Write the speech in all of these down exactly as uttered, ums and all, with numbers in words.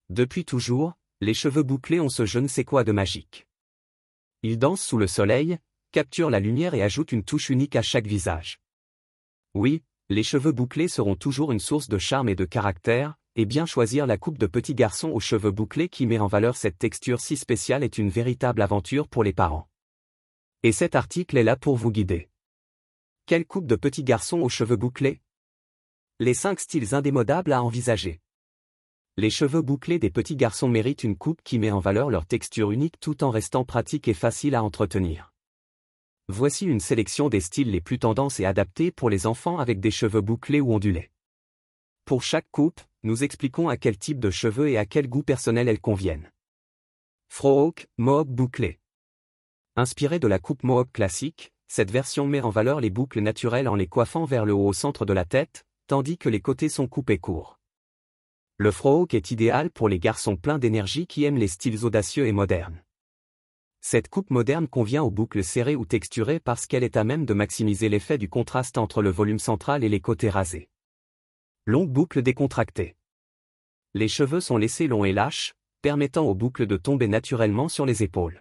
Depuis toujours, les cheveux bouclés ont ce je ne sais quoi de magique. Ils dansent sous le soleil, capturent la lumière et ajoutent une touche unique à chaque visage. Oui, les cheveux bouclés seront toujours une source de charme et de caractère, et bien choisir la coupe de petit garçon aux cheveux bouclés qui met en valeur cette texture si spéciale est une véritable aventure pour les parents. Et cet article est là pour vous guider. Quelle coupe de petit garçon aux cheveux bouclés? Les cinq styles indémodables à envisager. Les cheveux bouclés des petits garçons méritent une coupe qui met en valeur leur texture unique tout en restant pratique et facile à entretenir. Voici une sélection des styles les plus tendances et adaptés pour les enfants avec des cheveux bouclés ou ondulés. Pour chaque coupe, nous expliquons à quel type de cheveux et à quel goût personnel elles conviennent. Frohawk, mohawk bouclé. Inspiré de la coupe mohawk classique, cette version met en valeur les boucles naturelles en les coiffant vers le haut au centre de la tête, tandis que les côtés sont coupés courts. Le frohawk est idéal pour les garçons pleins d'énergie qui aiment les styles audacieux et modernes. Cette coupe moderne convient aux boucles serrées ou texturées parce qu'elle est à même de maximiser l'effet du contraste entre le volume central et les côtés rasés. Longue boucle décontractée. Les cheveux sont laissés longs et lâches, permettant aux boucles de tomber naturellement sur les épaules.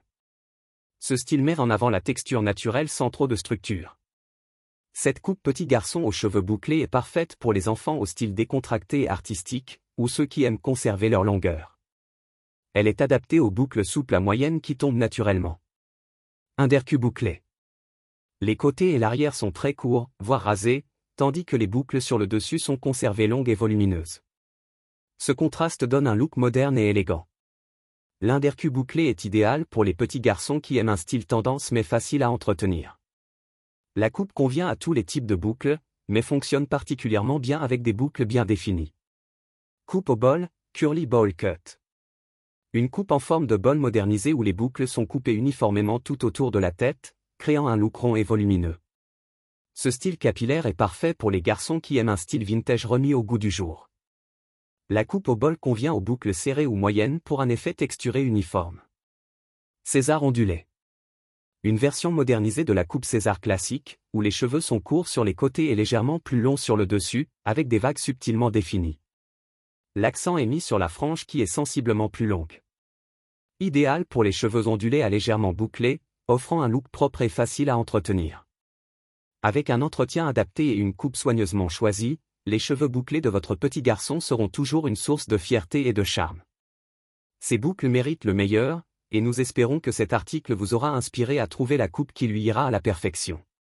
Ce style met en avant la texture naturelle sans trop de structure. Cette coupe petit garçon aux cheveux bouclés est parfaite pour les enfants au style décontracté et artistique, ou ceux qui aiment conserver leur longueur. Elle est adaptée aux boucles souples à moyennes qui tombent naturellement. Undercut bouclé. Les côtés et l'arrière sont très courts, voire rasés, tandis que les boucles sur le dessus sont conservées longues et volumineuses. Ce contraste donne un look moderne et élégant. L'undercut bouclé est idéal pour les petits garçons qui aiment un style tendance mais facile à entretenir. La coupe convient à tous les types de boucles, mais fonctionne particulièrement bien avec des boucles bien définies. Coupe au bol, curly bowl cut. Une coupe en forme de bol modernisée où les boucles sont coupées uniformément tout autour de la tête, créant un look rond et volumineux. Ce style capillaire est parfait pour les garçons qui aiment un style vintage remis au goût du jour. La coupe au bol convient aux boucles serrées ou moyennes pour un effet texturé uniforme. César ondulé. Une version modernisée de la coupe César classique, où les cheveux sont courts sur les côtés et légèrement plus longs sur le dessus, avec des vagues subtilement définies. L'accent est mis sur la frange qui est sensiblement plus longue. Idéal pour les cheveux ondulés à légèrement bouclés, offrant un look propre et facile à entretenir. Avec un entretien adapté et une coupe soigneusement choisie, les cheveux bouclés de votre petit garçon seront toujours une source de fierté et de charme. Ces boucles méritent le meilleur, et nous espérons que cet article vous aura inspiré à trouver la coupe qui lui ira à la perfection.